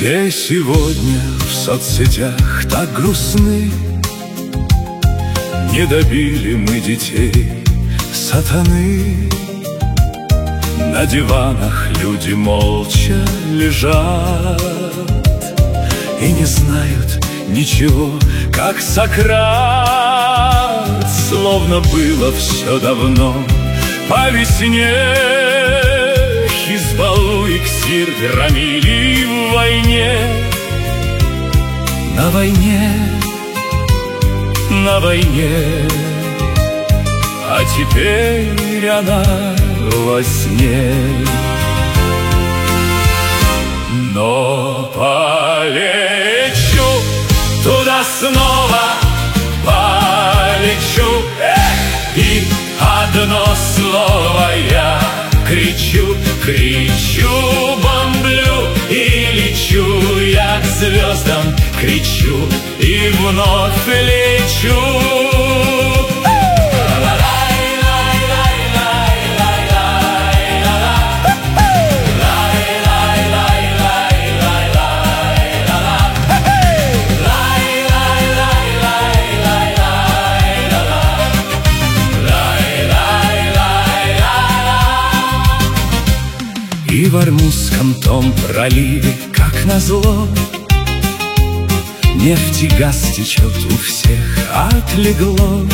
Все сегодня в соцсетях так грустны. Не добили мы детей сатаны. На диванах люди молча лежат и не знают ничего, как Сократ. Словно было все давно по весне. Хизбаллу и Ксир громили в войне. На войне, на войне. А теперь она во сне. Но полечу туда снова, полечу, и одно слово я кричу, кричу, бомблю, и лечу я к звездам, кричу, и вновь лечу. И в Ормузском том проливе, как назло, нефть и газ течет у всех, отлегло.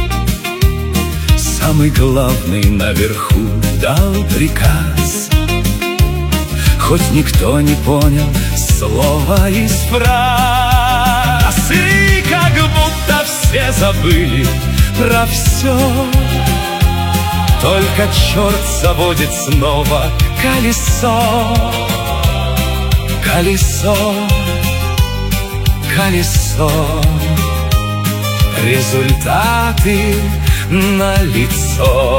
Самый главный наверху дал приказ, хоть никто не понял слова из фраз. И как будто все забыли про все, только черт заводит снова колесо, колесо, колесо. Результаты налицо.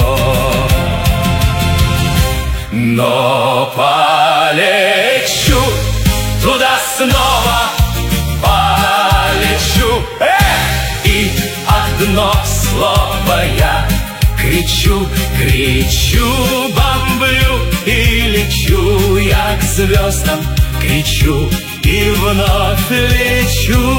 Но полечу туда снова, полечу, и одно слово я кричу, кричу, бомблю, и лечу я к звездам, кричу, и вновь лечу.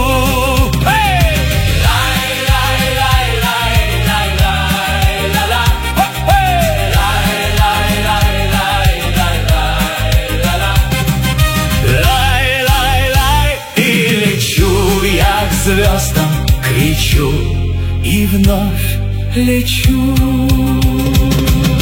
И лечу я к звездам, кричу, и вновь лечу.